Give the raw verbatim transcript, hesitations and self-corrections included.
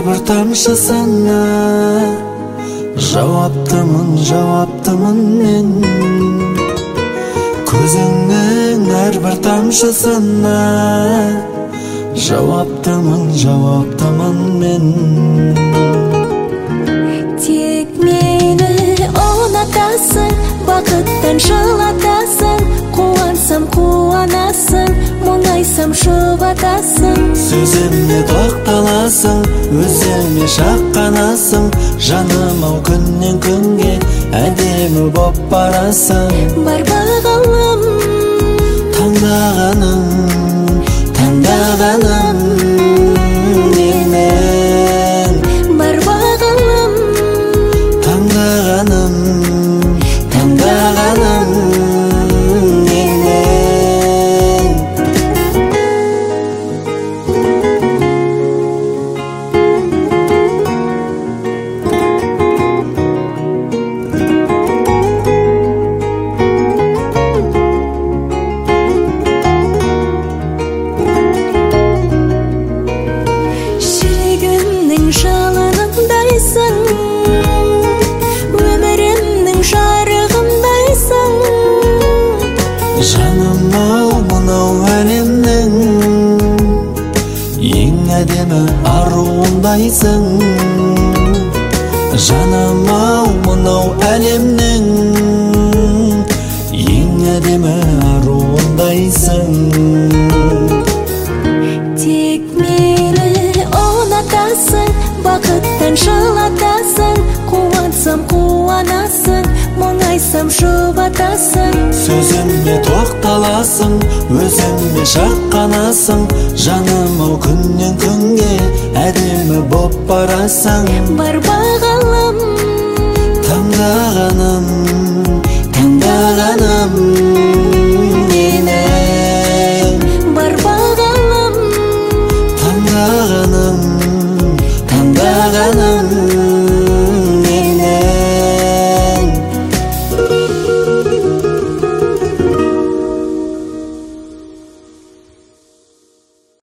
bir тамшысына жауаптымын, жауаптымын мен. Көзіңнің әрбір тамшысына жауаптымын, жауаптымын мен. Тек мені ұнатасың, бақыттан жылатасың, қуансам қуанасың, мұңайсам жұбатасың. Сөзіме тоқталасың, өзіме шаққанасың, жаным ау күннен күнге әдемі боп барасың. Бар бағалым, таңдағаным, таңдағаным менің. бар бағалым, Таңдағаным, таңдағаным менің. жүрегімнің жалынындайсың, өмірімнің жарығындайсың. Жаным ау мынау әлемнің ең әдемі аруындайсың. Жаным ау мынау әлемнің ең әдемі аруындайсың. Тек мені ұнатасың, бақыттан жылатасың, қуансам қуанасың, мұңайсам жұбатасың. Сөзіме тоқталасың, өзіме шаққанасың, жаным ау күннен күнге әдемі боп барасың. Бар бағалым, Таңдағаным, таңдағаным менің. бар бағалым, Таңдағаным,